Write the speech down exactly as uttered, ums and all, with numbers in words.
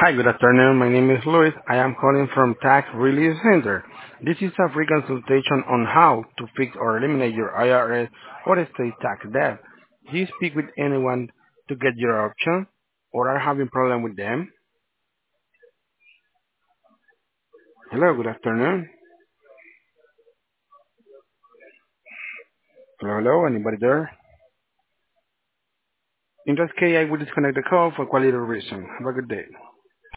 Hi, good afternoon. My name is Luis. I am calling from Tax Relief Center. This is a free consultation on how to fix or eliminate your I R S or estate tax debt. Do you speak with anyone to get your option or are having problem with them? Hello, good afternoon. Hello, hello, anybody there? In that case, I will disconnect the call for quality reason. Have a good day.